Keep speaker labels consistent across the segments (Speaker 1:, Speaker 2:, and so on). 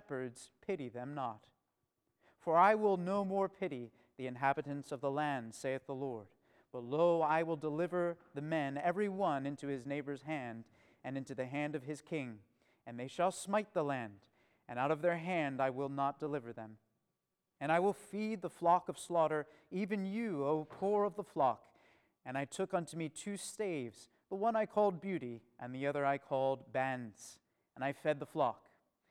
Speaker 1: shepherds pity them not. For I will no more pity the inhabitants of the land, saith the Lord. But lo, I will deliver the men, every one into his neighbor's hand, and into the hand of his king. And they shall smite the land, and out of their hand I will not deliver them. And I will feed the flock of slaughter, even you, O poor of the flock. And I took unto me 2 staves, the one I called Beauty, and the other I called Bands. And I fed the flock.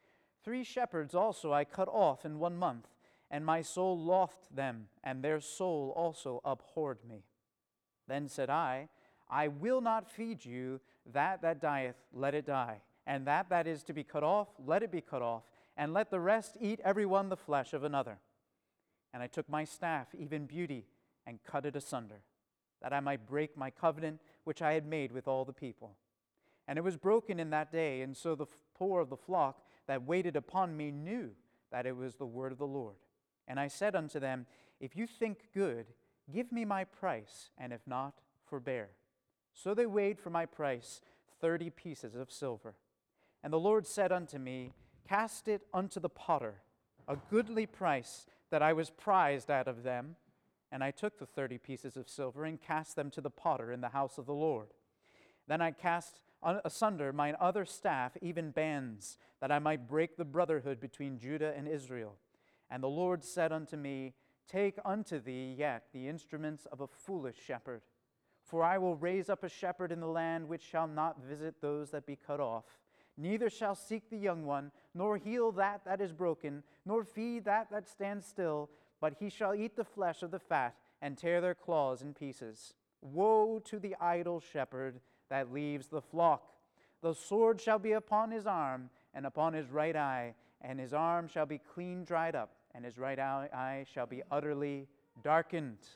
Speaker 1: 3 shepherds also I cut off in 1 month, and my soul loathed them, and their soul also abhorred me. Then said I will not feed you that dieth, let it die, and that is to be cut off, let it be cut off, and let the rest eat every one the flesh of another. And I took my staff, even Beauty, and cut it asunder, that I might break my covenant which I had made with all the people. And it was broken in that day, and so the poor of the flock that waited upon me knew that it was the word of the Lord. And I said unto them, If you think good, give me my price, and if not, forbear. So they weighed for my price 30 pieces of silver. And the Lord said unto me, Cast it unto the potter, a goodly price that I was prized out of them. And I took the 30 pieces of silver and cast them to the potter in the house of the Lord. Then I cast asunder mine other staff, even Bands, that I might break the brotherhood between Judah and Israel. And the Lord said unto me, Take unto thee yet the instruments of a foolish shepherd. For I will raise up a shepherd in the land which shall not visit those that be cut off, neither shall seek the young one, nor heal that is broken, nor feed that stands still, but he shall eat the flesh of the fat, and tear their claws in pieces. Woe to the idle shepherd that leaves the flock! The sword shall be upon his arm, and upon his right eye, and his arm shall be clean dried up, and his right eye shall be utterly darkened.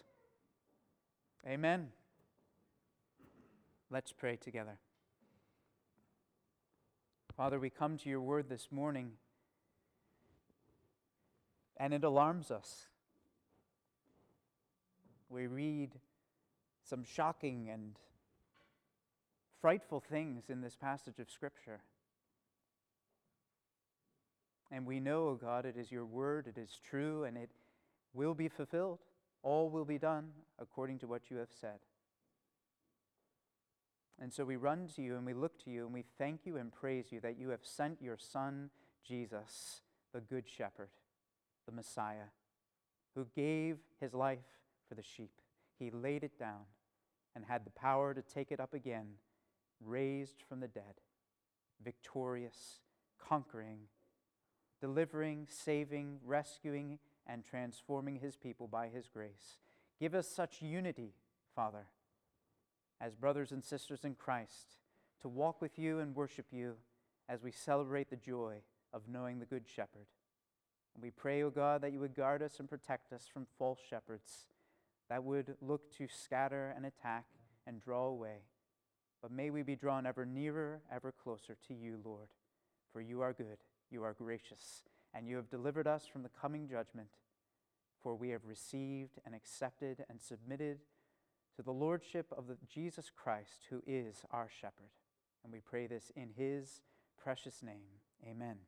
Speaker 1: Amen. Let's pray together. Father, we come to your word this morning, and it alarms us. We read some shocking and frightful things in this passage of Scripture. And we know, O God, it is your word, it is true, and it will be fulfilled. All will be done according to what you have said. And so we run to you and we look to you and we thank you and praise you that you have sent your Son, Jesus, the Good Shepherd, the Messiah, who gave his life for the sheep. He laid it down and had the power to take it up again, raised from the dead, victorious, conquering, delivering, saving, rescuing, and transforming his people by his grace. Give us such unity, Father, as brothers and sisters in Christ, to walk with you and worship you as we celebrate the joy of knowing the Good Shepherd. And we pray, O God, that you would guard us and protect us from false shepherds that would look to scatter and attack and draw away. But may we be drawn ever nearer, ever closer to you, Lord. For you are good, you are gracious, and you have delivered us from the coming judgment. For we have received and accepted and submitted to the lordship of Jesus Christ, who is our shepherd. And we pray this in his precious name. Amen.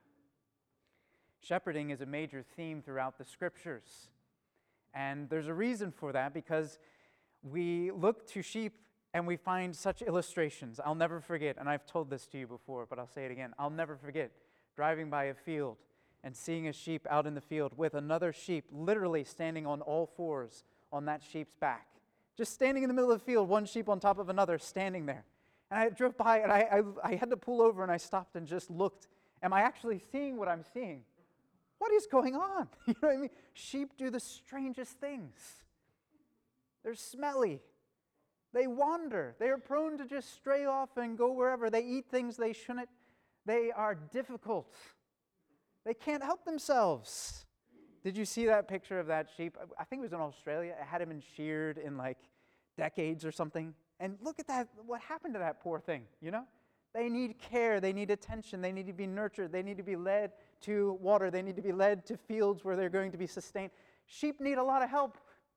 Speaker 1: Shepherding is a major theme throughout the Scriptures. And there's a reason for that, because we look to sheep and we find such illustrations. I'll never forget, and I've told this to you before, but I'll say it again. I'll never forget driving by a field and seeing a sheep out in the field with another sheep literally standing on all fours on that sheep's back. Just standing in the middle of the field, one sheep on top of another, standing there. And I drove by, and I had to pull over, and I stopped and just looked. Am I actually seeing what I'm seeing? What is going on? You know what I mean? Sheep do the strangest things. They're smelly. They wander. They are prone to just stray off and go wherever. They eat things they shouldn't. They are difficult. They can't help themselves. Did you see that picture of that sheep? I think it was in Australia. It hadn't been sheared in like decades or something. And look at that. What happened to that poor thing, you know? They need care. They need attention. They need to be nurtured. They need to be led to water. They need to be led to fields where they're going to be sustained. Sheep need a lot of help.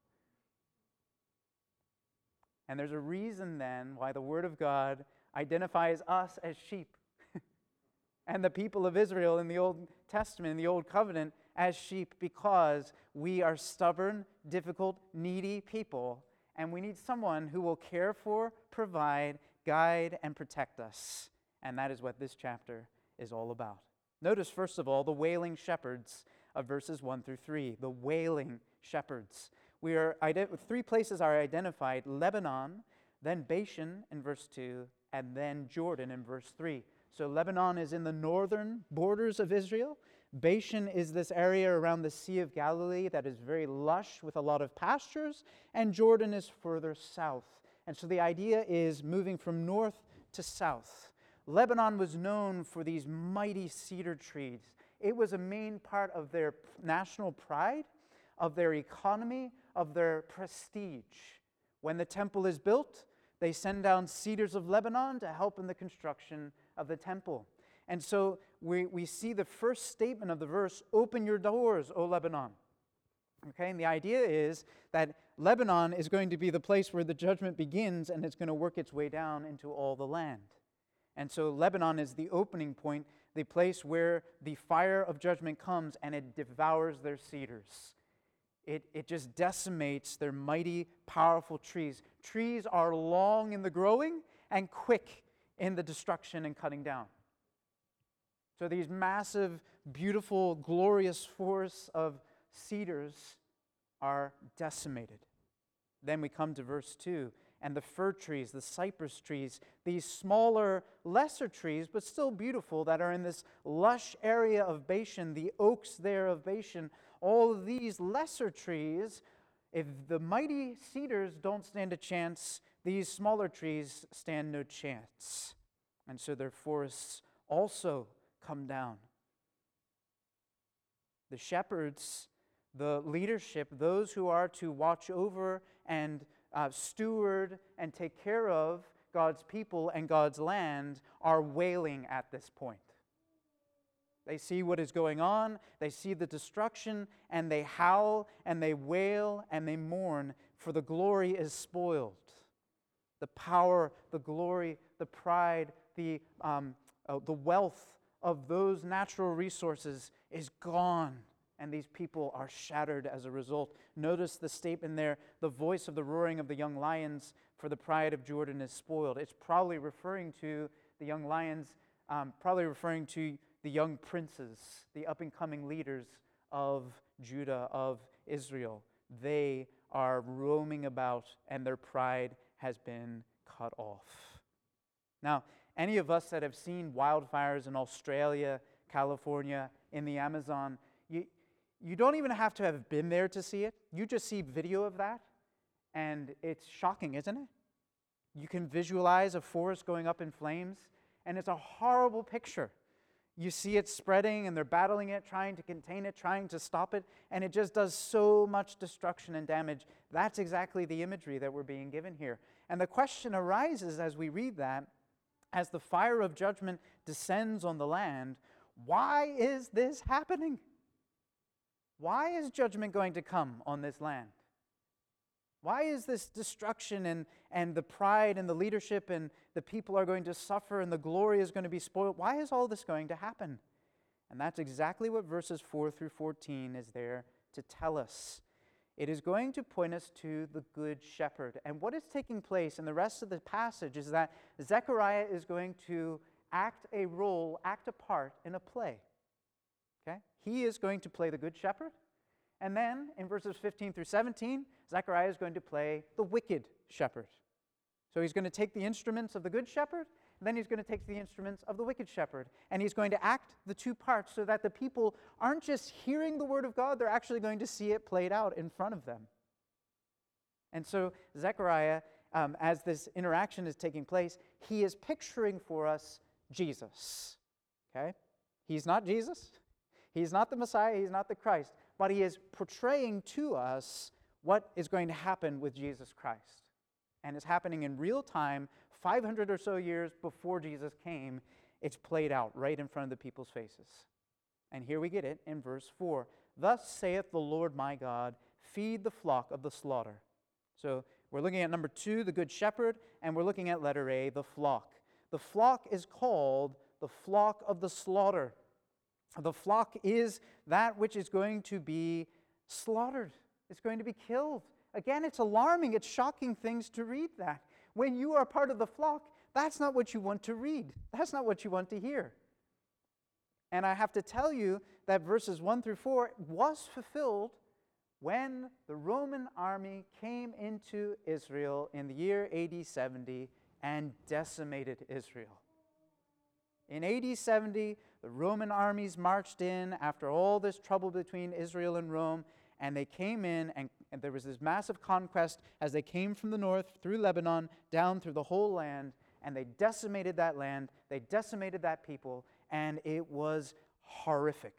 Speaker 1: And there's a reason then why the Word of God identifies us as sheep. and the people of Israel in the Old Testament, in the Old Covenant, as sheep because we are stubborn, difficult, needy people, and we need someone who will care for, provide, guide, and protect us. And that is what this chapter is all about. Notice, first of all, the wailing shepherds of verses 1 through 3. The wailing shepherds. Three places are identified: Lebanon, then Bashan in verse 2, and then Jordan in verse 3. So Lebanon is in the northern borders of Israel. Bashan is this area around the Sea of Galilee that is very lush with a lot of pastures, and Jordan is further south. And so the idea is moving from north to south. Lebanon was known for these mighty cedar trees. It was a main part of their national pride, of their economy, of their prestige. When the temple is built, they send down cedars of Lebanon to help in the construction of the temple. And so we see the first statement of the verse, "Open your doors, O Lebanon." Okay, and the idea is that Lebanon is going to be the place where the judgment begins, and it's going to work its way down into all the land. And so Lebanon is the opening point, the place where the fire of judgment comes and it devours their cedars. It just decimates their mighty, powerful trees. Trees are long in the growing and quick in the destruction and cutting down. So these massive, beautiful, glorious forests of cedars are decimated. Then we come to verse 2. And the fir trees, the cypress trees, these smaller, lesser trees, but still beautiful, that are in this lush area of Bashan, the oaks there of Bashan, all of these lesser trees, if the mighty cedars don't stand a chance, these smaller trees stand no chance. And so their forests also come down. The shepherds, the leadership, those who are to watch over and steward and take care of God's people and God's land, are wailing at this point. They see what is going on, they see the destruction, and they howl and they wail and they mourn, for the glory is spoiled. The power, the glory, the pride, the wealth of those natural resources is gone. And these people are shattered as a result. Notice the statement there, the voice of the roaring of the young lions, for the pride of Jordan is spoiled. It's probably referring to the young lions, probably referring to the young princes, the up-and-coming leaders of Judah, of Israel. They are roaming about, and their pride has been cut off. Now, any of us that have seen wildfires in Australia, California, in the Amazon, you don't even have to have been there to see it. You just see video of that, and it's shocking, isn't it? You can visualize a forest going up in flames, and it's a horrible picture. You see it spreading, and they're battling it, trying to contain it, trying to stop it, and it just does so much destruction and damage. That's exactly the imagery that we're being given here. And the question arises as we read that, as the fire of judgment descends on the land, why is this happening? Why is judgment going to come on this land? Why is this destruction and the pride and the leadership and the people are going to suffer and the glory is going to be spoiled? Why is all this going to happen? And that's exactly what verses 4 through 14 is there to tell us. It is going to point us to the Good Shepherd. And what is taking place in the rest of the passage is that Zechariah is going to act a part in a play. Okay? He is going to play the Good Shepherd. And then in verses 15 through 17, Zechariah is going to play the wicked shepherd. So he's going to take the instruments of the Good Shepherd, and then he's going to take the instruments of the wicked shepherd. And he's going to act the two parts so that the people aren't just hearing the word of God, they're actually going to see it played out in front of them. And so Zechariah, as this interaction is taking place, he is picturing for us Jesus. Okay? He's not Jesus. He's not the Messiah. He's not the Christ. But he is portraying to us what is going to happen with Jesus Christ. And it's happening in real time, 500 or so years before Jesus came. It's played out right in front of the people's faces. And here we get it in verse 4. Thus saith the Lord my God, feed the flock of the slaughter. So we're looking at number 2, the Good Shepherd, and we're looking at letter A, the flock. The flock is called the flock of the slaughter. The flock is that which is going to be slaughtered. It's going to be killed. Again, it's alarming. It's shocking things to read that. When you are part of the flock, that's not what you want to read. That's not what you want to hear. And I have to tell you that verses 1 through 4 was fulfilled when the Roman army came into Israel in the year AD 70 and decimated Israel. In AD 70, the Roman armies marched in after all this trouble between Israel and Rome, and they came in, and there was this massive conquest as they came from the north through Lebanon, down through the whole land, and they decimated that land, they decimated that people, and it was horrific.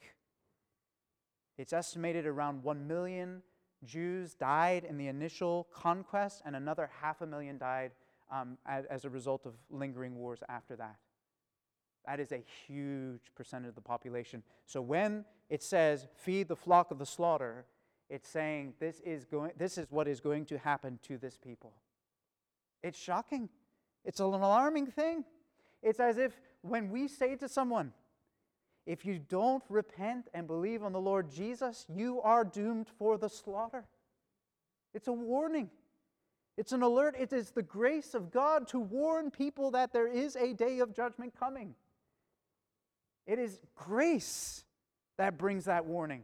Speaker 1: It's estimated around 1 million Jews died in the initial conquest, and another 500,000 died as a result of lingering wars after that. That is a huge percentage of the population. So when it says, feed the flock of the slaughter, it's saying this is what is going to happen to this people. It's shocking. It's an alarming thing. It's as if when we say to someone, if you don't repent and believe on the Lord Jesus, you are doomed for the slaughter. It's a warning. It's an alert. It is the grace of God to warn people that there is a day of judgment coming. It is grace that brings that warning.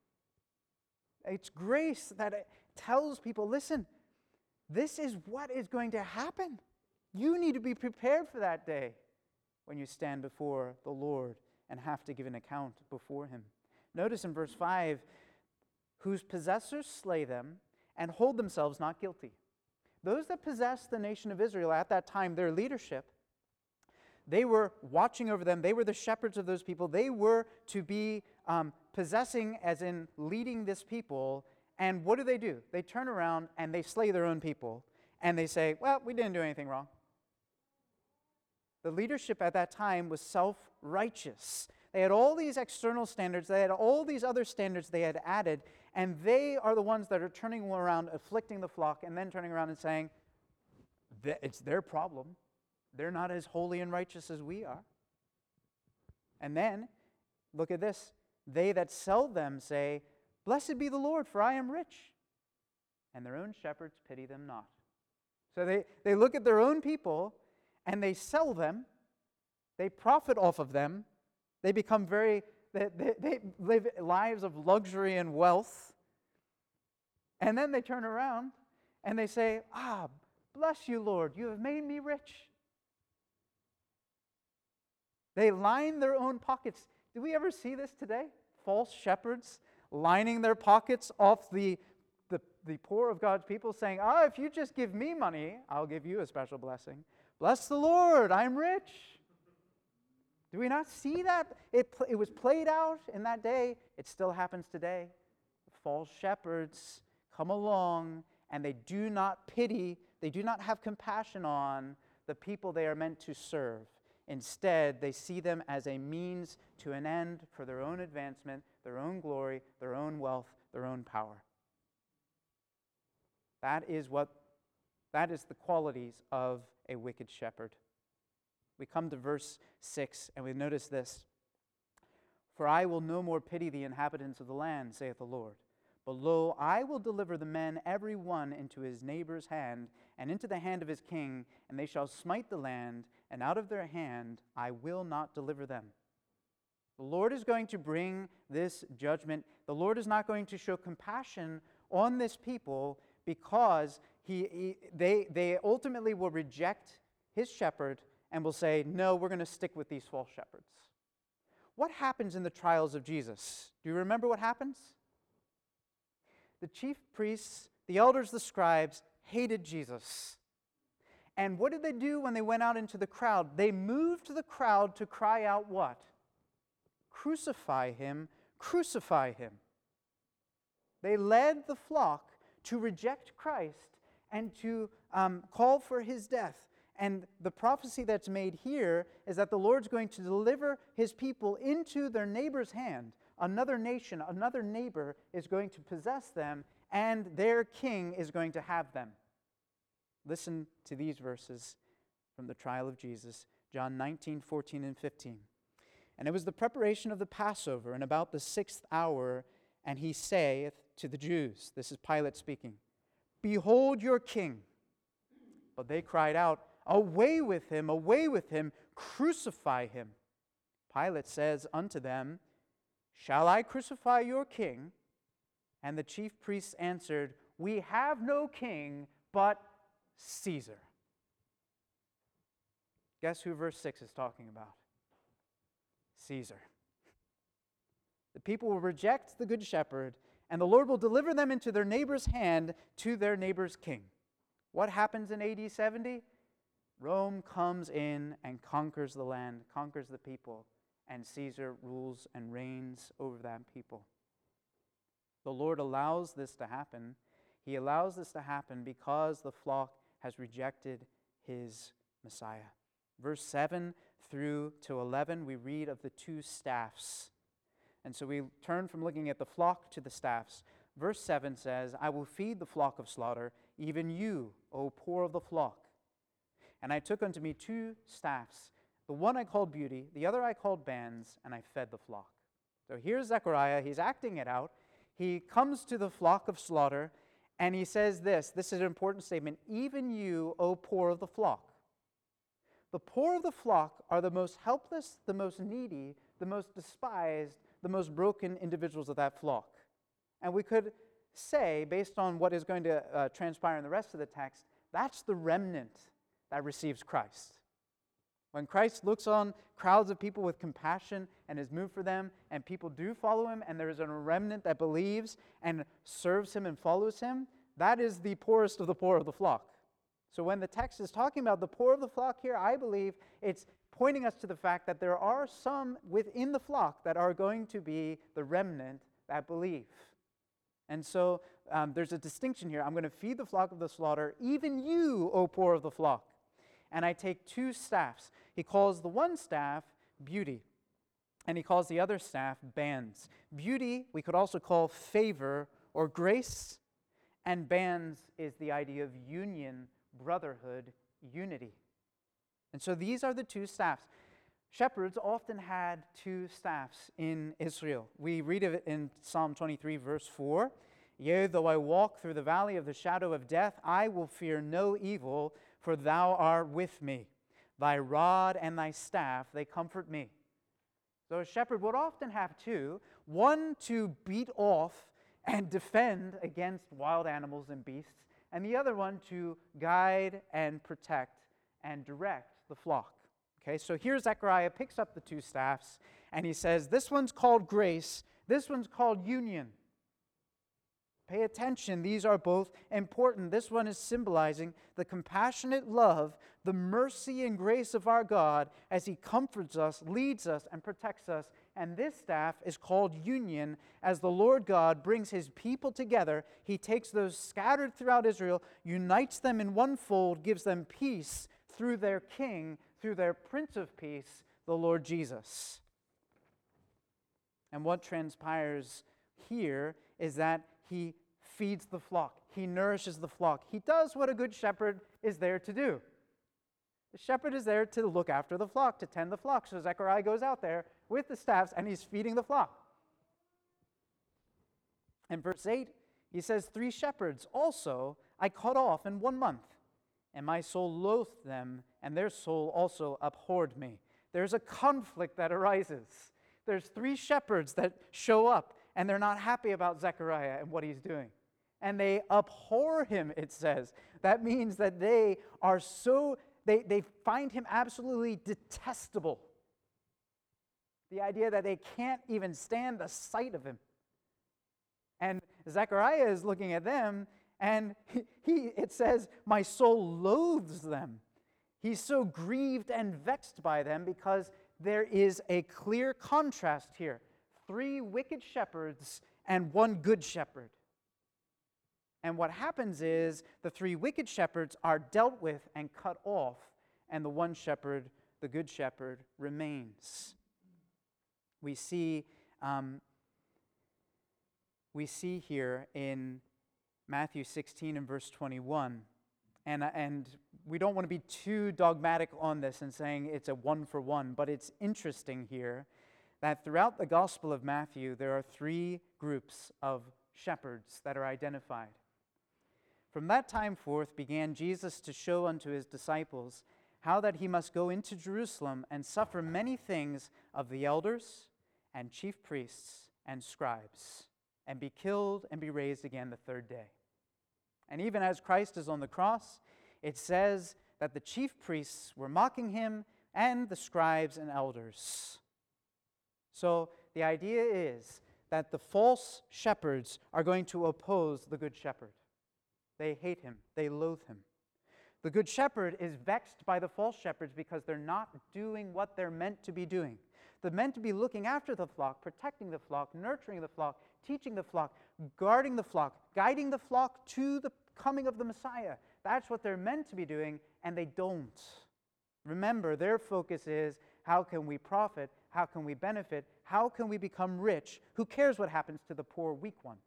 Speaker 1: It's grace that tells people, listen, this is what is going to happen. You need to be prepared for that day when you stand before the Lord and have to give an account before Him. Notice in verse 5, whose possessors slay them and hold themselves not guilty. Those that possessed the nation of Israel at that time, their leadership, they were watching over them. They were the shepherds of those people. They were to be possessing, as in leading this people. And what do? They turn around and they slay their own people. And they say, well, we didn't do anything wrong. The leadership at that time was self-righteous. They had all these external standards. They had all these other standards they had added. And they are the ones that are turning around, afflicting the flock, and then turning around and saying, it's their problem. They're not as holy and righteous as we are. And then, look at this. They that sell them say, blessed be the Lord, for I am rich. And their own shepherds pity them not. So they look at their own people, and they sell them. They profit off of them. They become they live lives of luxury and wealth. And then they turn around, and they say, bless you, Lord, you have made me rich. They line their own pockets. Do we ever see this today? False shepherds lining their pockets off the poor of God's people, saying, if you just give me money, I'll give you a special blessing. Bless the Lord, I'm rich. Do we not see that? It was played out in that day. It still happens today. False shepherds come along, and they do not pity, they do not have compassion on the people they are meant to serve. Instead, they see them as a means to an end for their own advancement, their own glory, their own wealth, their own power. That is the qualities of a wicked shepherd. We come to verse 6, and we notice this. For I will no more pity the inhabitants of the land, saith the Lord. But lo, I will deliver the men every one into his neighbor's hand, and into the hand of his king, and they shall smite the land, and out of their hand I will not deliver them. The Lord is going to bring this judgment. The Lord is not going to show compassion on this people because they ultimately will reject his shepherd and will say, no, we're going to stick with these false shepherds. What happens in the trials of Jesus? Do you remember what happens? The chief priests, the elders, the scribes hated Jesus. And what did they do when they went out into the crowd? They moved the crowd to cry out what? Crucify him, crucify him. They led the flock to reject Christ and to call for his death. And the prophecy that's made here is that the Lord's going to deliver his people into their neighbor's hand. Another nation, another neighbor is going to possess them, and their king is going to have them. Listen to these verses from the trial of Jesus. John 19:14 and 15. And it was the preparation of the Passover, and about the 6th hour, and he saith to the Jews, this is Pilate speaking, Behold your king. But they cried out, away with him, crucify him. Pilate says unto them, Shall I crucify your king? And the chief priests answered, We have no king but Caesar. Guess who verse 6 is talking about? Caesar. The people will reject the good shepherd, and the Lord will deliver them into their neighbor's hand to their neighbor's king. What happens in AD 70? Rome comes in and conquers the land, conquers the people, and Caesar rules and reigns over that people. The Lord allows this to happen. He allows this to happen because the flock has rejected his Messiah. Verse 7 through to 11, we read of the two staffs. And so we turn from looking at the flock to the staffs. Verse 7 says, I will feed the flock of slaughter, even you, O poor of the flock. And I took unto me two staffs. The one I called Beauty, the other I called Bands, and I fed the flock. So here's Zechariah. He's acting it out. He comes to the flock of slaughter, and he says this. This is an important statement. Even you, O poor of the flock. The poor of the flock are the most helpless, the most needy, the most despised, the most broken individuals of that flock. And we could say, based on what is going to transpire in the rest of the text, that's the remnant that receives Christ. When Christ looks on crowds of people with compassion and is moved for them, and people do follow him, and there is a remnant that believes and serves him and follows him, that is the poorest of the poor of the flock. So when the text is talking about the poor of the flock here, I believe it's pointing us to the fact that there are some within the flock that are going to be the remnant that believe. And so there's a distinction here. I'm going to feed the flock of the slaughter, even you, O poor of the flock. And I take two staffs. He calls the one staff Beauty, and he calls the other staff Bands. Beauty we could also call favor or grace, and bands is the idea of union, brotherhood, unity. And so these are the two staffs. Shepherds often had two staffs in Israel. We read of it in Psalm 23, verse 4. Yea, though I walk through the valley of the shadow of death, I will fear no evil, for thou art with me. Thy rod and thy staff, they comfort me. So a shepherd would often have two, one to beat off and defend against wild animals and beasts, and the other one to guide and protect and direct the flock. Okay, so here Zechariah picks up the two staffs, and he says, this one's called grace, this one's called union. Pay attention, these are both important. This one is symbolizing the compassionate love, the mercy and grace of our God as he comforts us, leads us, and protects us. And this staff is called union. As the Lord God brings his people together, he takes those scattered throughout Israel, unites them in one fold, gives them peace through their king, through their Prince of Peace, the Lord Jesus. And what transpires here is that he feeds the flock. He nourishes the flock. He does what a good shepherd is there to do. The shepherd is there to look after the flock, to tend the flock. So Zechariah goes out there with the staffs and he's feeding the flock. In verse 8, he says, 3 shepherds also I cut off in 1 month, and my soul loathed them, and their soul also abhorred me. There's a conflict that arises. There's 3 shepherds that show up, and they're not happy about Zechariah and what he's doing. And they abhor him, it says. That means that they are they find him absolutely detestable. The idea that they can't even stand the sight of him. And Zechariah is looking at them, and it says, my soul loathes them. He's so grieved and vexed by them because there is a clear contrast here. 3 wicked shepherds and 1 good shepherd. And what happens is the 3 wicked shepherds are dealt with and cut off, and the 1 shepherd, the good shepherd, remains. We see here in Matthew 16 and verse 21 And we don't want to be too dogmatic on this and saying it's a one-for-one, but it's interesting here that throughout the Gospel of Matthew, there are three groups of shepherds that are identified. From that time forth began Jesus to show unto his disciples how that he must go into Jerusalem and suffer many things of the elders and chief priests and scribes, and be killed and be raised again the third day. And even as Christ is on the cross, it says that the chief priests were mocking him and the scribes and elders. So the idea is that the false shepherds are going to oppose the good shepherd. They hate him. They loathe him. The good shepherd is vexed by the false shepherds because they're not doing what they're meant to be doing. They're meant to be looking after the flock, protecting the flock, nurturing the flock, teaching the flock, guarding the flock, guiding the flock to the coming of the Messiah. That's what they're meant to be doing, and they don't. Remember, their focus is, how can we profit? How can we benefit? How can we become rich? Who cares what happens to the poor, weak ones?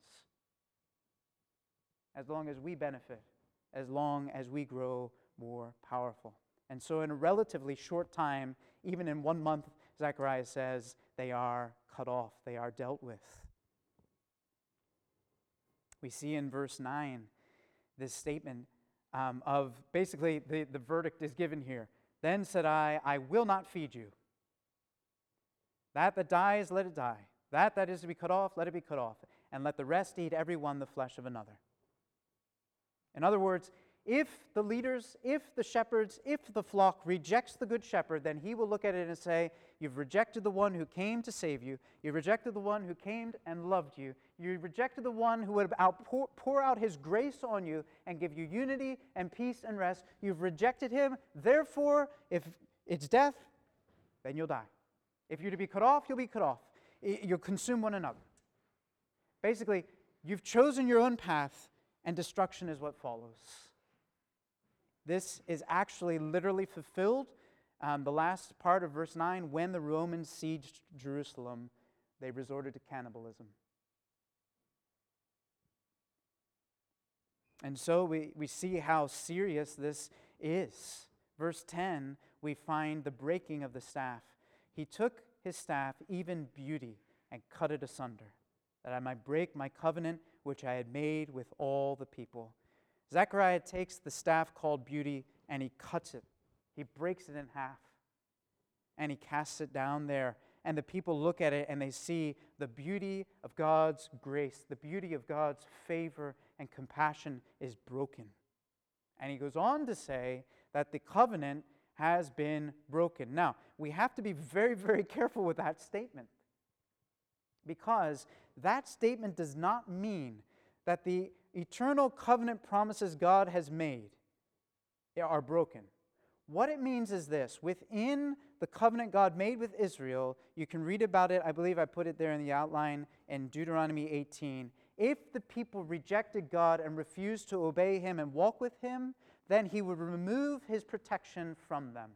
Speaker 1: As long as we benefit, as long as we grow more powerful. And so in a relatively short time, even in 1 month, Zechariah says, they are cut off, they are dealt with. We see in verse 9 this statement of basically the verdict is given here. Then said I will not feed you. That dies, let it die. That is to be cut off, let it be cut off. And let the rest eat every one the flesh of another. In other words, if the leaders, if the shepherds, if the flock rejects the good shepherd, then he will look at it and say, you've rejected the one who came to save you. You rejected the one who came and loved you. You rejected the one who would pour out his grace on you and give you unity and peace and rest. You've rejected him. Therefore, if it's death, then you'll die. If you're to be cut off, you'll be cut off. You'll consume one another. Basically, you've chosen your own path, and destruction is what follows. This is actually literally fulfilled. The last part of verse 9, when the Romans sieged Jerusalem, they resorted to cannibalism. And so we see how serious this is. Verse 10, we find the breaking of the staff. He took his staff, even beauty, and cut it asunder, that I might break my covenant which I had made with all the people. Zechariah takes the staff called beauty and he cuts it. He breaks it in half and he casts it down there. And the people look at it and they see the beauty of God's grace, the beauty of God's favor and compassion is broken. And he goes on to say that the covenant has been broken. Now, we have to be very, very careful with that statement, because that statement does not mean that the eternal covenant promises God has made are broken. What it means is this: within the covenant God made with Israel, you can read about it, I believe I put it there in the outline in Deuteronomy 18. If the people rejected God and refused to obey him and walk with him, then he would remove his protection from them.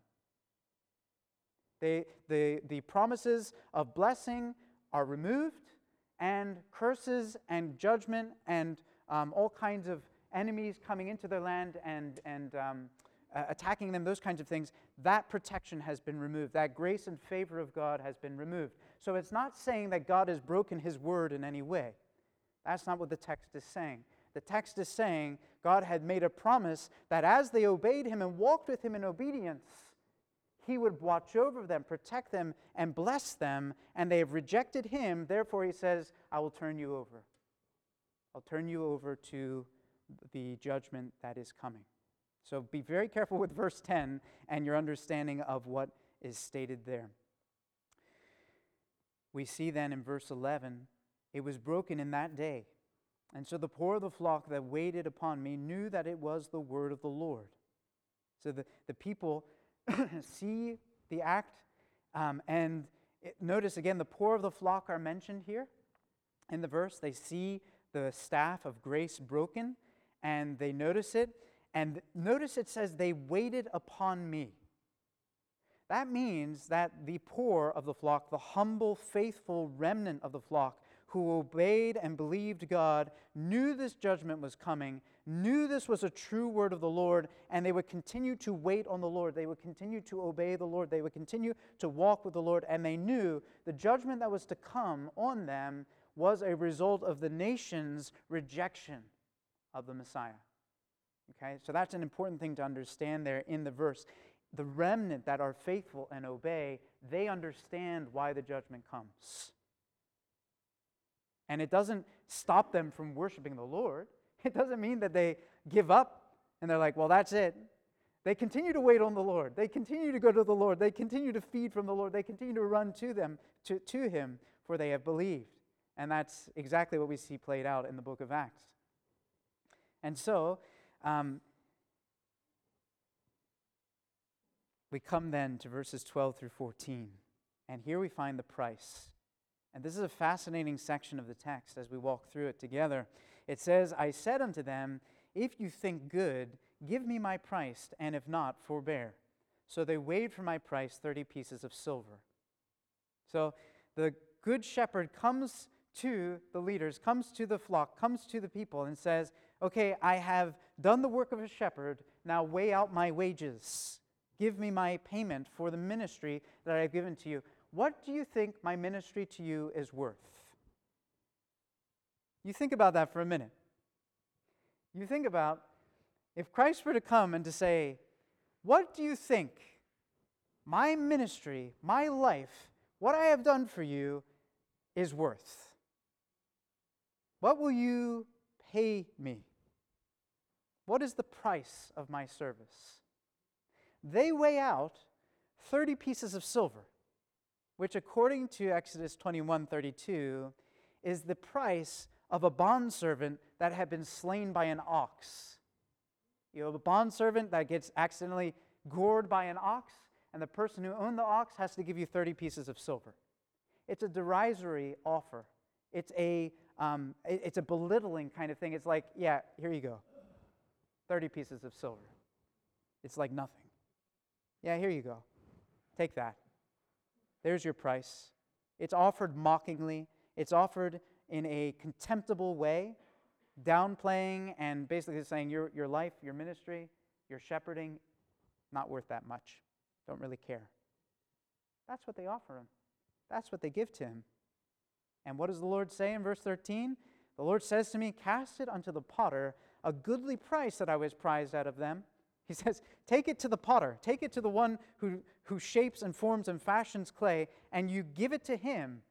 Speaker 1: The promises of blessing are removed, and curses and judgment and all kinds of enemies coming into their land and attacking them, those kinds of things, that protection has been removed. That grace and favor of God has been removed. So it's not saying that God has broken his word in any way. That's not what the text is saying. The text is saying God had made a promise that as they obeyed him and walked with him in obedience, he would watch over them, protect them, and bless them, and they have rejected him. Therefore, he says, I will turn you over. I'll turn you over to the judgment that is coming. So be very careful with verse 10 and your understanding of what is stated there. We see then in verse 11, it was broken in that day. And so the poor of the flock that waited upon me knew that it was the word of the Lord. So the people see the act, notice again, the poor of the flock are mentioned here in the verse. They see the staff of grace broken, and they notice it. And notice it says, they waited upon me. That means that the poor of the flock, the humble, faithful remnant of the flock, who obeyed and believed God knew this judgment was coming, knew this was a true word of the Lord, and they would continue to wait on the Lord. They would continue to obey the Lord. They would continue to walk with the Lord, and they knew the judgment that was to come on them was a result of the nation's rejection of the Messiah. Okay, so that's an important thing to understand there in the verse. The remnant that are faithful and obey, they understand why the judgment comes. And it doesn't stop them from worshiping the Lord. It doesn't mean that they give up and they're like, well, that's it. They continue to wait on the Lord. They continue to go to the Lord. They continue to feed from the Lord. They continue to run to Him, for they have believed. And that's exactly what we see played out in the book of Acts. And so, we come then to verses 12 through 14. And here we find the price. And this is a fascinating section of the text as we walk through it together. It says, I said unto them, if you think good, give me my price, and if not, forbear. So they weighed for my price 30 pieces of silver. So the good shepherd comes to the leaders, comes to the flock, comes to the people and says, okay, I have done the work of a shepherd, now weigh out my wages. Give me my payment for the ministry that I have given to you. What do you think my ministry to you is worth? You think about that for a minute. You think about if Christ were to come and to say, what do you think my ministry, my life, what I have done for you is worth? What will you pay me? What is the price of my service? They weigh out 30 pieces of silver, which according to Exodus 21:32 is the price of a bondservant that had been slain by an ox. You have a bondservant that gets accidentally gored by an ox, and the person who owned the ox has to give you 30 pieces of silver. It's a derisory offer. It's a belittling kind of thing. It's like, yeah, here you go. 30 pieces of silver. It's like nothing. Yeah, here you go. Take that. There's your price. It's offered mockingly. It's offered in a contemptible way, downplaying and basically saying your life, your ministry, your shepherding, not worth that much. Don't really care. That's what they offer him. That's what they give to him. And what does the Lord say in verse 13? The Lord says to me, cast it unto the potter, a goodly price that I was prized out of them. He says, take it to the potter. Take it to the one who shapes and forms and fashions clay, and you give it to him.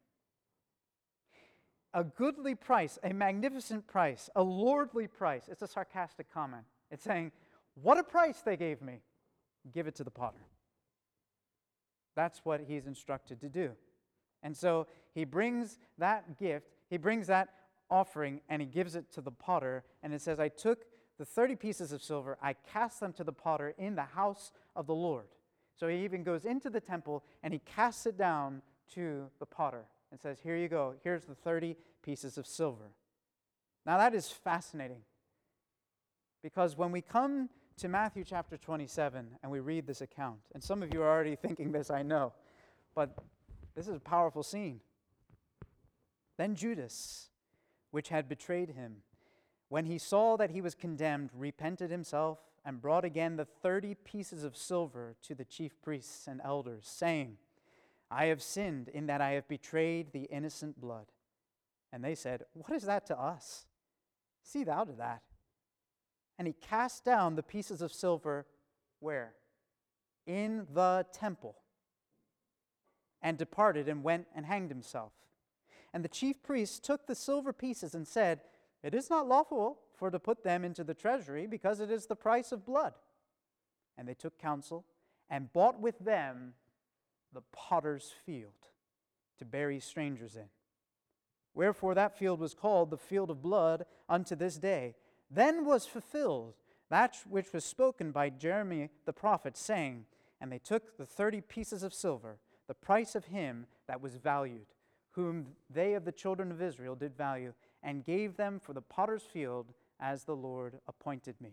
Speaker 1: A goodly price, a magnificent price, a lordly price. It's a sarcastic comment. It's saying, what a price they gave me. Give it to the potter. That's what he's instructed to do. And so he brings that gift, he brings that offering, and he gives it to the potter. And it says, I took the 30 pieces of silver, I cast them to the potter in the house of the Lord. So he even goes into the temple and he casts it down to the potter and says, here you go, here's the 30 pieces of silver. Now that is fascinating, because when we come to Matthew chapter 27 and we read this account, and some of you are already thinking this, I know, but this is a powerful scene. Then Judas, which had betrayed him, when he saw that he was condemned, repented himself and brought again the 30 pieces of silver to the chief priests and elders, saying, I have sinned in that I have betrayed the innocent blood. And they said, what is that to us? See thou to that. And he cast down the pieces of silver, where? In the temple, and departed and went and hanged himself. And the chief priests took the silver pieces and said, it is not lawful for to put them into the treasury, because it is the price of blood. And they took counsel and bought with them the potter's field to bury strangers in. Wherefore that field was called the field of blood unto this day. Then was fulfilled that which was spoken by Jeremiah the prophet, saying, and they took the 30 pieces of silver, the price of him that was valued, whom they of the children of Israel did value, and gave them for the potter's field, as the Lord appointed me.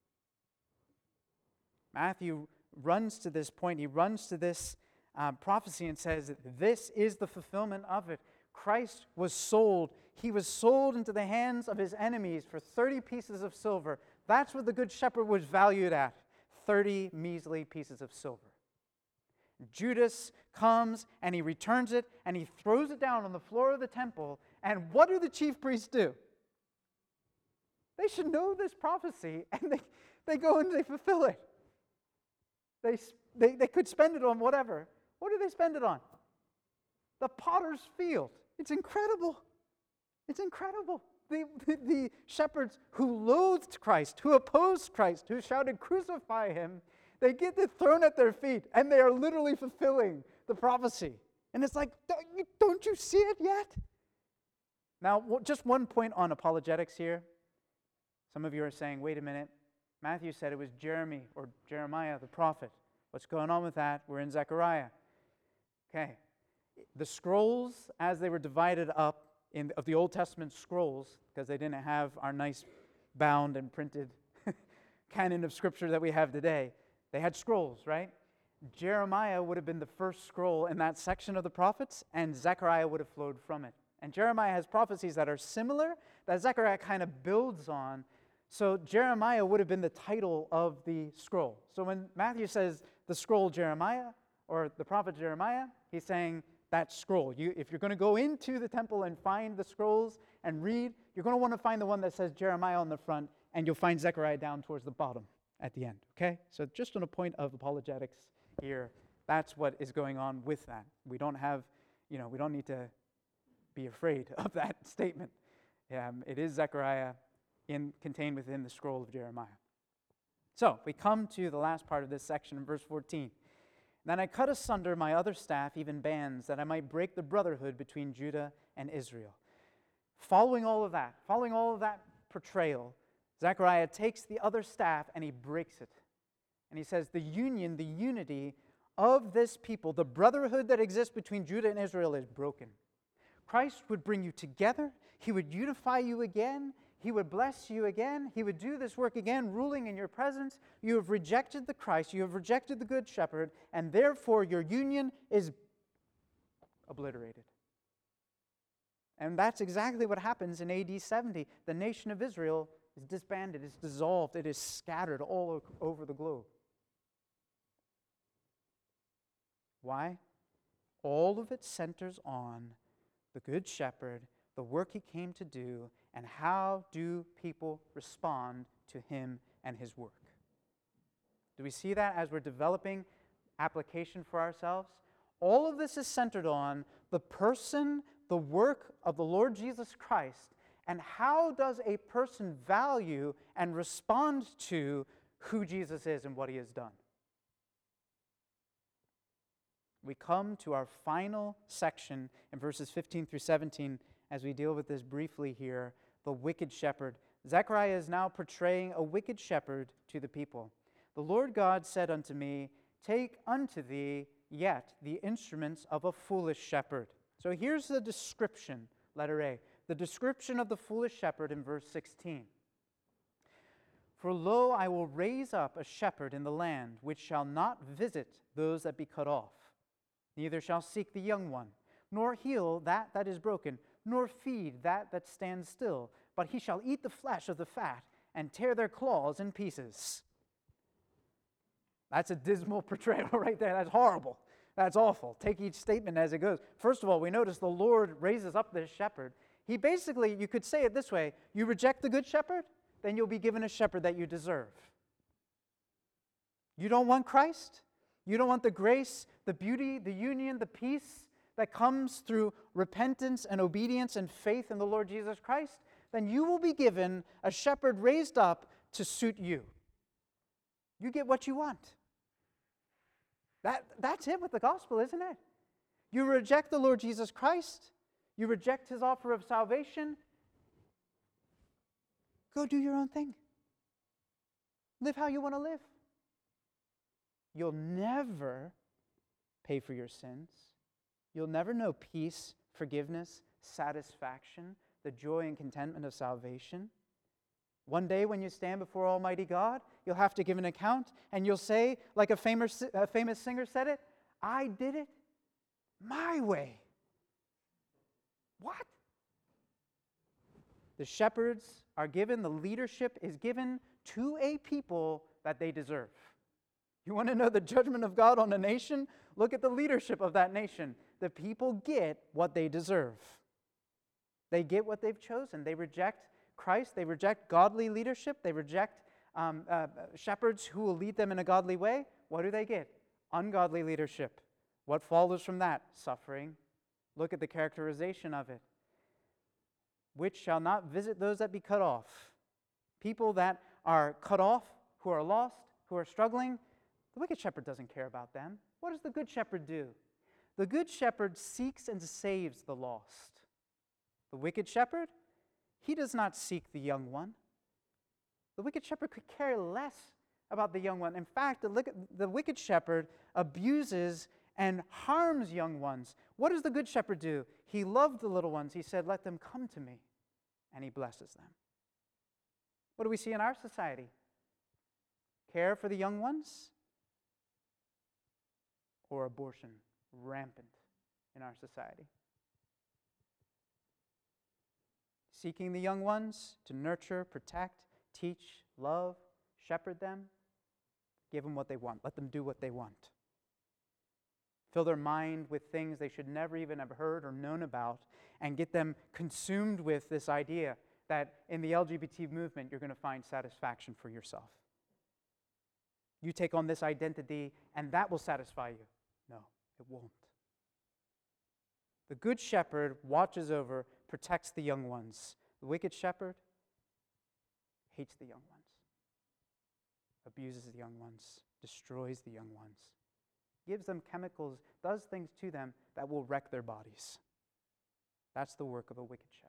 Speaker 1: Matthew runs to this point. He runs to this prophecy and says, this is the fulfillment of it. Christ was sold. He was sold into the hands of his enemies for 30 pieces of silver. That's what the Good Shepherd was valued at, 30 measly pieces of silver. Judas comes and he returns it and he throws it down on the floor of the temple. And what do the chief priests do? They should know this prophecy, and they go and they fulfill it. They could spend it on whatever. What do they spend it on? The potter's field. It's incredible. It's incredible. The shepherds who loathed Christ, who opposed Christ, who shouted, "Crucify him," they get it thrown at their feet, and they are literally fulfilling the prophecy. And it's like, don't you see it yet? Now, just one point on apologetics here. Some of you are saying, wait a minute, Matthew said it was Jeremiah the prophet. What's going on with that? We're in Zechariah. Okay. The scrolls, as they were divided up of the Old Testament scrolls, because they didn't have our nice bound and printed canon of Scripture that we have today, they had scrolls, right? Jeremiah would have been the first scroll in that section of the prophets, and Zechariah would have flowed from it. And Jeremiah has prophecies that are similar, that Zechariah kind of builds on. So Jeremiah would have been the title of the scroll. So when Matthew says the scroll Jeremiah, or the prophet Jeremiah, he's saying that scroll. If you're going to go into the temple and find the scrolls and read, you're going to want to find the one that says Jeremiah on the front, and you'll find Zechariah down towards the bottom at the end, okay? So just on a point of apologetics here, that's what is going on with that. We don't need to be afraid of that statement. It is Zechariah contained within the scroll of Jeremiah. So we come to the last part of this section in verse 14. Then I cut asunder my other staff, even bands, that I might break the brotherhood between Judah and Israel. Following all of that portrayal, Zechariah takes the other staff and he breaks it. And he says the unity of this people, the brotherhood that exists between Judah and Israel is broken. Christ would bring you together. He would unify you again. He would bless you again. He would do this work again, ruling in your presence. You have rejected the Christ. You have rejected the Good Shepherd, and therefore your union is obliterated. And that's exactly what happens in AD 70. The nation of Israel is disbanded, it's dissolved, it is scattered all over the globe. Why? All of it centers on the Good Shepherd, the work he came to do, and how do people respond to him and his work. Do we see that as we're developing application for ourselves? All of this is centered on the person, the work of the Lord Jesus Christ, and how does a person value and respond to who Jesus is and what he has done. We come to our final section in verses 15 through 17 as we deal with this briefly here, the wicked shepherd. Zechariah is now portraying a wicked shepherd to the people. The Lord God said unto me, take unto thee yet the instruments of a foolish shepherd. So here's the description, letter A, the description of the foolish shepherd in verse 16. For lo, I will raise up a shepherd in the land, which shall not visit those that be cut off, neither shall seek the young one, nor heal that that is broken, nor feed that that stands still, but he shall eat the flesh of the fat and tear their claws in pieces. That's a dismal portrayal right there. That's horrible. That's awful. Take each statement as it goes. First of all, we notice the Lord raises up this shepherd. He basically, you could say it this way, you reject the good shepherd, then you'll be given a shepherd that you deserve. You don't want Christ? You don't want the grace, the beauty, the union, the peace that comes through repentance and obedience and faith in the Lord Jesus Christ? Then you will be given a shepherd raised up to suit you. You get what you want. That's it with the gospel, isn't it? You reject the Lord Jesus Christ. You reject his offer of salvation. Go do your own thing. Live how you want to live. You'll never pay for your sins. You'll never know peace, forgiveness, satisfaction, the joy and contentment of salvation. One day when you stand before Almighty God, you'll have to give an account, and you'll say, like a famous singer said it, I did it my way. What? The shepherds are given, the leadership is given to a people that they deserve. You want to know the judgment of God on a nation? Look at the leadership of that nation. The people get what they deserve. They get what they've chosen. They reject Christ. They reject godly leadership. They reject shepherds who will lead them in a godly way. What do they get? Ungodly leadership. What follows from that? Suffering. Look at the characterization of it. Which shall not visit those that be cut off. People that are cut off, who are lost, who are struggling, the wicked shepherd doesn't care about them. What does the good shepherd do? The good shepherd seeks and saves the lost. The wicked shepherd, he does not seek the young one. The wicked shepherd could care less about the young one. In fact, the wicked shepherd abuses and harms young ones. What does the good shepherd do? He loved the little ones. He said, "Let them come to me," and he blesses them. What do we see in our society? Care for the young ones or abortion rampant in our society? Seeking the young ones to nurture, protect, teach, love, shepherd them, give them what they want, let them do what they want. Fill their mind with things they should never even have heard or known about, and get them consumed with this idea that in the LGBT movement you're going to find satisfaction for yourself. You take on this identity and that will satisfy you. No, it won't. The good shepherd watches over, protects the young ones. The wicked shepherd hates the young ones, abuses the young ones, destroys the young ones, gives them chemicals, does things to them that will wreck their bodies. That's the work of a wicked shepherd.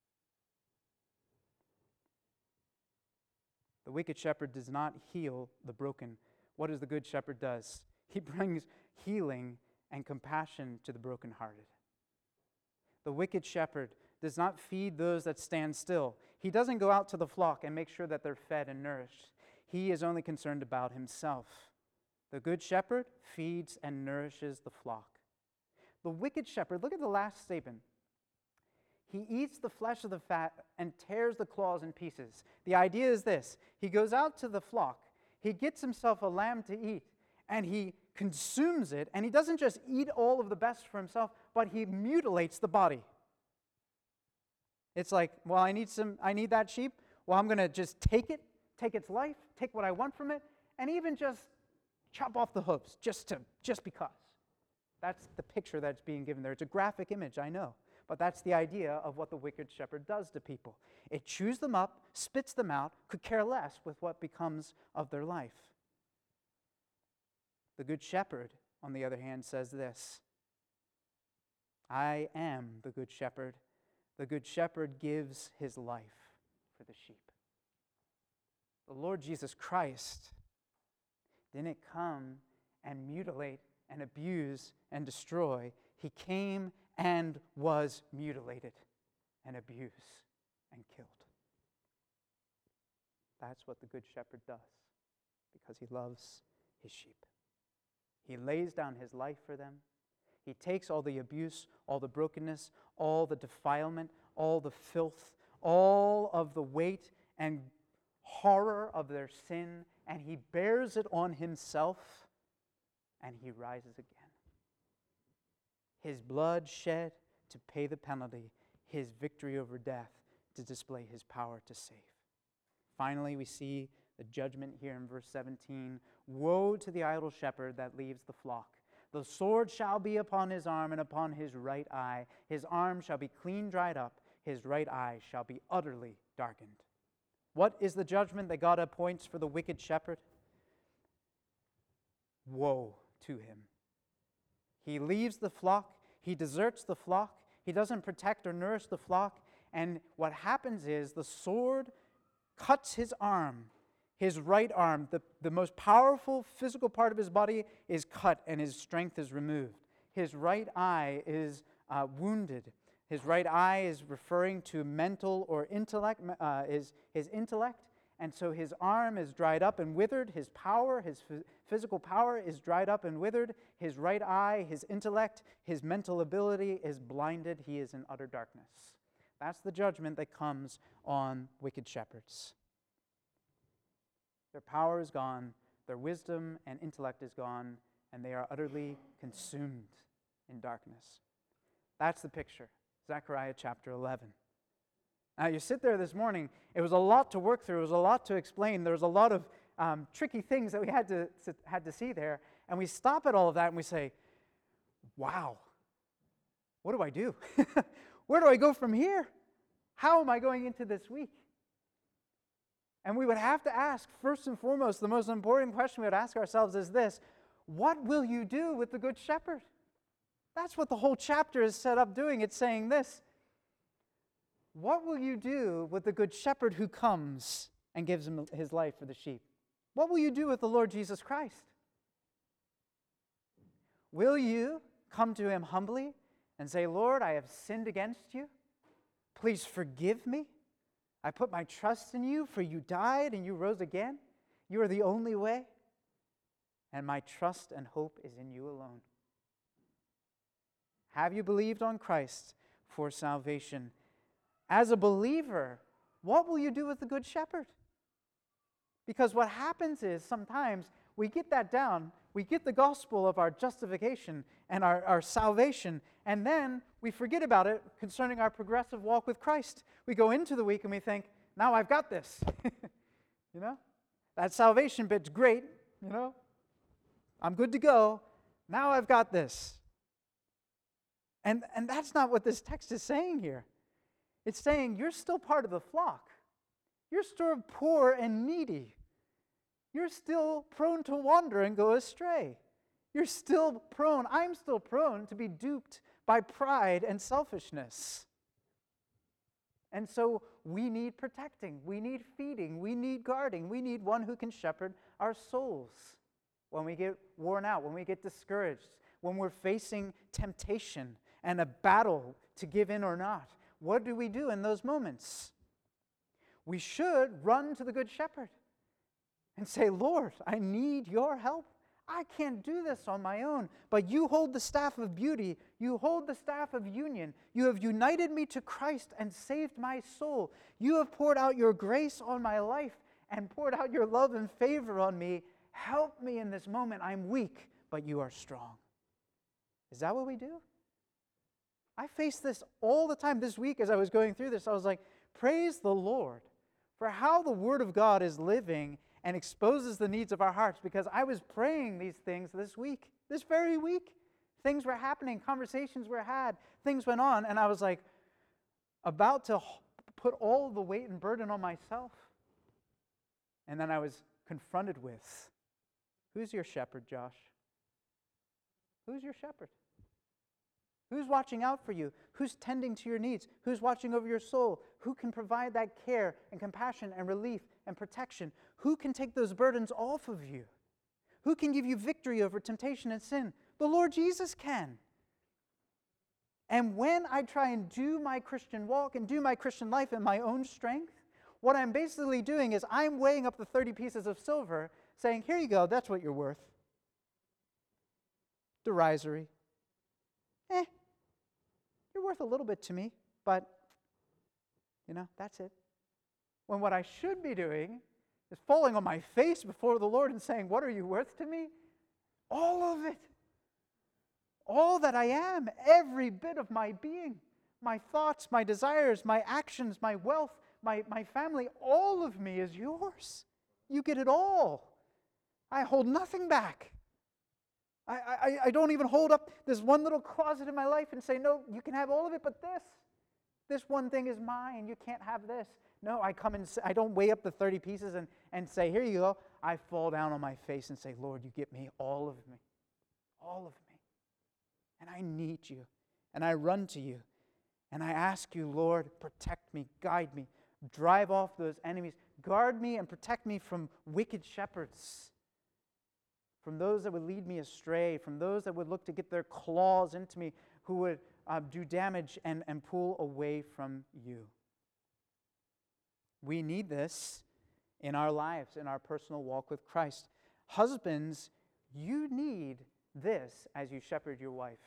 Speaker 1: The wicked shepherd does not heal the broken. What does the good shepherd does? He brings healing and compassion to the brokenhearted. The wicked shepherd does not feed those that stand still. He doesn't go out to the flock and make sure that they're fed and nourished. He is only concerned about himself. The good shepherd feeds and nourishes the flock. The wicked shepherd, look at the last statement. He eats the flesh of the fat and tears the claws in pieces. The idea is this. He goes out to the flock. He gets himself a lamb to eat, and he consumes it, and he doesn't just eat all of the best for himself, but he mutilates the body. It's like, well, I need that sheep. Well, I'm going to just take its life, take what I want from it, and even just chop off the hooves, just because. That's the picture that's being given there. It's a graphic image, I know. But that's the idea of what the wicked shepherd does to people. It chews them up, spits them out, could care less with what becomes of their life. The good shepherd, on the other hand, says this: I am the good shepherd. The good shepherd gives his life for the sheep. The Lord Jesus Christ didn't come and mutilate and abuse and destroy. He came and was mutilated and abused and killed. That's what the good shepherd does, because he loves his sheep. He lays down his life for them. He takes all the abuse, all the brokenness, all the defilement, all the filth, all of the weight and horror of their sin, and he bears it on himself, and he rises again. His blood shed to pay the penalty, his victory over death to display his power to save. Finally, we see the judgment here in verse 17. Woe to the idle shepherd that leaves the flock. The sword shall be upon his arm and upon his right eye. His arm shall be clean dried up. His right eye shall be utterly darkened. What is the judgment that God appoints for the wicked shepherd? Woe to him. He leaves the flock. He deserts the flock. He doesn't protect or nourish the flock. And what happens is the sword cuts his arm. His right arm, the most powerful physical part of his body, is cut and his strength is removed. His right eye is wounded. His right eye is referring to mental or intellect, his intellect, And so his arm is dried up and withered. His power, his physical power is dried up and withered. His right eye, his intellect, his mental ability is blinded. He is in utter darkness. That's the judgment that comes on wicked shepherds. Their power is gone, their wisdom and intellect is gone, and they are utterly consumed in darkness. That's the picture. Zechariah chapter 11. Now, you sit there this morning, it was a lot to work through, it was a lot to explain, there was a lot of tricky things that we had to see there, and we stop at all of that and we say, wow, what do I do? Where do I go from here? How am I going into this week? And we would have to ask, first and foremost, the most important question we would ask ourselves is this: what will you do with the Good Shepherd? That's what the whole chapter is set up doing. It's saying this: what will you do with the Good Shepherd who comes and gives him his life for the sheep? What will you do with the Lord Jesus Christ? Will you come to him humbly and say, Lord, I have sinned against you. Please forgive me. I put my trust in you, for you died and you rose again. You are the only way, and my trust and hope is in you alone. Have you believed on Christ for salvation? As a believer, what will you do with the Good Shepherd? Because what happens is sometimes we get that down, we get the gospel of our justification and our salvation, and then we forget about it concerning our progressive walk with Christ. We go into the week and we think, now I've got this. You know? That salvation bit's great, you know? I'm good to go. Now I've got this. And that's not what this text is saying here. It's saying you're still part of the flock. You're still poor and needy. You're still prone to wander and go astray. You're still prone, I'm still prone to be duped by pride and selfishness. And so we need protecting, we need feeding, we need guarding, we need one who can shepherd our souls when we get worn out, when we get discouraged, when we're facing temptation and a battle to give in or not. What do we do in those moments? We should run to the Good Shepherd and say, Lord, I need your help. I can't do this on my own, but you hold the staff of beauty. You hold the staff of union. You have united me to Christ and saved my soul. You have poured out your grace on my life and poured out your love and favor on me. Help me in this moment. I'm weak, but you are strong. Is that what we do? I face this all the time. This week as I was going through this, I was like, praise the Lord for how the Word of God is living and exposes the needs of our hearts, because I was praying these things this week, this very week. Things were happening, conversations were had, things went on, and I was like about to put all the weight and burden on myself. And then I was confronted with, who's your shepherd, Josh? Who's your shepherd? Who's watching out for you? Who's tending to your needs? Who's watching over your soul? Who can provide that care and compassion and relief and protection? Who can take those burdens off of you? Who can give you victory over temptation and sin? The Lord Jesus can. And when I try and do my Christian walk and do my Christian life in my own strength, what I'm basically doing is I'm weighing up the 30 pieces of silver, saying, here you go, that's what you're worth. Derisory. You're worth a little bit to me, but, that's it. When what I should be doing is falling on my face before the Lord and saying, what are you worth to me? All of it. All that I am, every bit of my being, my thoughts, my desires, my actions, my wealth, my family, all of me is yours. You get it all. I hold nothing back. I don't even hold up this one little closet in my life and say, no, you can have all of it, but this one thing is mine. You can't have this. No, I come and say, I don't weigh up the 30 pieces and say, here you go. I fall down on my face and say, Lord, you get me, all of me. All of me. And I need you. And I run to you. And I ask you, Lord, protect me, guide me, drive off those enemies, guard me and protect me from wicked shepherds, from those that would lead me astray, from those that would look to get their claws into me, who would do damage and pull away from you. We need this in our lives, in our personal walk with Christ. Husbands, you need this as you shepherd your wife.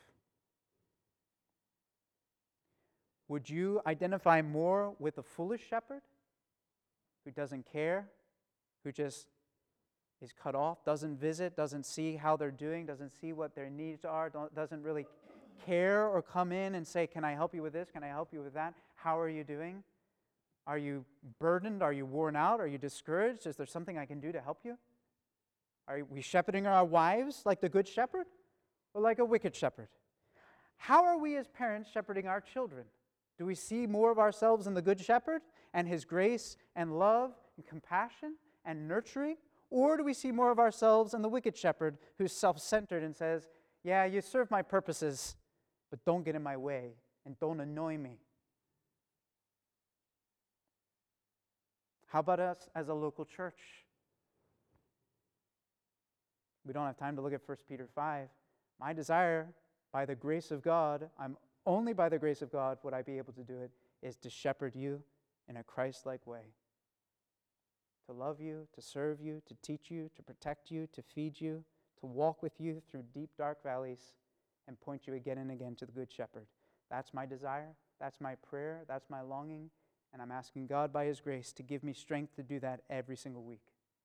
Speaker 1: Would you identify more with a foolish shepherd who doesn't care, who just is cut off, doesn't visit, doesn't see how they're doing, doesn't see what their needs are, doesn't really care or come in and say, can I help you with this? Can I help you with that? How are you doing? Are you burdened? Are you worn out? Are you discouraged? Is there something I can do to help you? Are we shepherding our wives like the good shepherd or like a wicked shepherd? How are we as parents shepherding our children? Do we see more of ourselves in the good shepherd and his grace and love and compassion and nurturing? Or do we see more of ourselves in the wicked shepherd who's self-centered and says, yeah, you serve my purposes, but don't get in my way and don't annoy me? How about us as a local church? We don't have time to look at 1 Peter 5. My desire, by the grace of God, only by the grace of God would I be able to do it, is to shepherd you in a Christ-like way. To love you, to serve you, to teach you, to protect you, to feed you, to walk with you through deep, dark valleys and point you again and again to the Good Shepherd. That's my desire. That's my prayer. That's my longing. And I'm asking God by His grace to give me strength to do that every single week.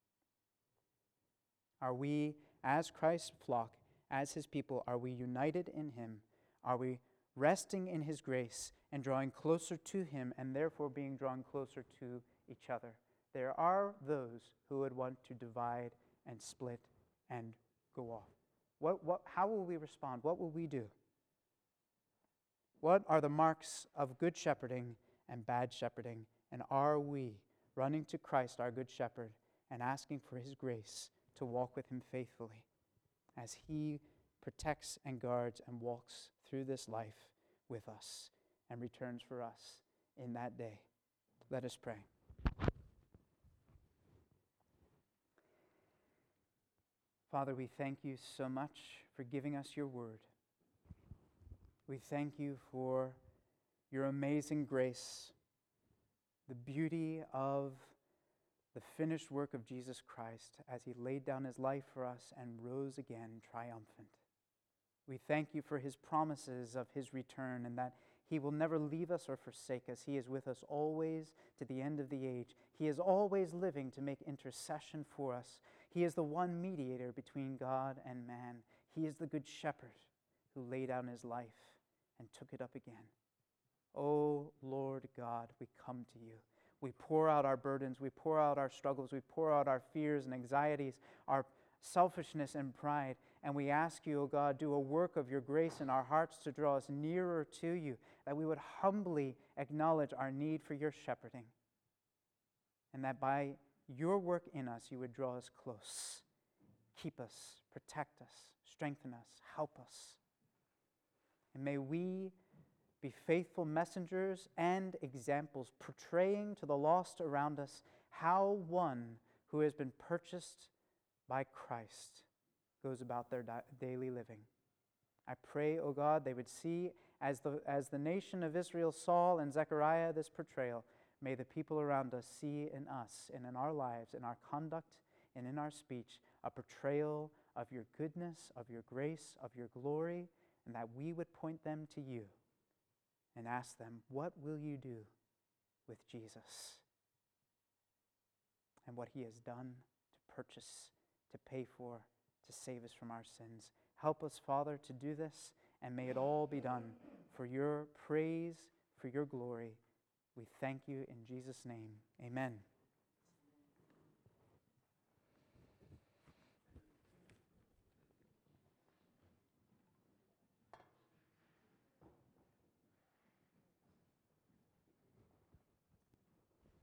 Speaker 1: Are we, as Christ's flock, as His people, are we united in Him? Are we resting in His grace and drawing closer to Him and therefore being drawn closer to each other? There are those who would want to divide and split and go off. How will we respond? What will we do? What are the marks of good shepherding and bad shepherding? And are we running to Christ, our good shepherd, and asking for His grace to walk with Him faithfully as He protects and guards and walks through this life with us and returns for us in that day? Let us pray. Father, we thank you so much for giving us your word. We thank you for your amazing grace, the beauty of the finished work of Jesus Christ as He laid down His life for us and rose again triumphant. We thank you for His promises of His return and that He will never leave us or forsake us. He is with us always to the end of the age. He is always living to make intercession for us. He is the one mediator between God and man. He is the good shepherd who laid down His life and took it up again. Oh, Lord God, we come to you. We pour out our burdens. We pour out our struggles. We pour out our fears and anxieties, our selfishness and pride. And we ask you, oh God, do a work of your grace in our hearts to draw us nearer to you, that we would humbly acknowledge our need for your shepherding. And that by your work in us, you would draw us close. Keep us, protect us, strengthen us, help us. And may we be faithful messengers and examples, portraying to the lost around us how one who has been purchased by Christ goes about their daily living. I pray, O God, they would see, as the nation of Israel saw in Zechariah this portrayal, may the people around us see in us and in our lives, in our conduct and in our speech, a portrayal of your goodness, of your grace, of your glory, and that we would point them to you and ask them, what will you do with Jesus and what He has done to purchase, to pay for, to save us from our sins? Help us, Father, to do this, and may it all be done for your praise, for your glory. We thank you in Jesus' name. Amen.